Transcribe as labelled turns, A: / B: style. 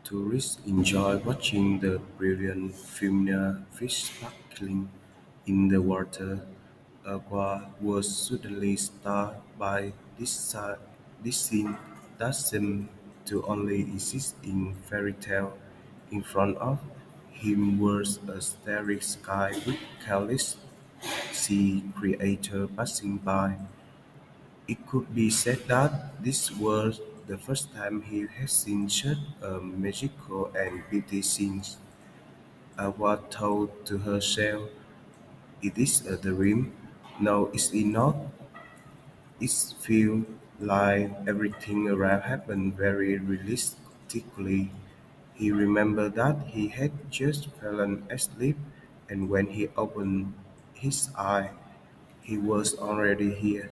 A: Tourists enjoy watching the brilliant Fumina fish sparkling in the water. Agua was suddenly startled by this scene that seemed to only exist in fairy tale. In front of him was a starry sky with countless sea creatures passing by. It could be said that this was the first time he had seen such a magical and beauty scene. Awa thought to herself, "It is a dream. No, is it not? It feels like everything around happened very realistically." He remembered that he had just fallen asleep, and when he opened his eyes, he was already here.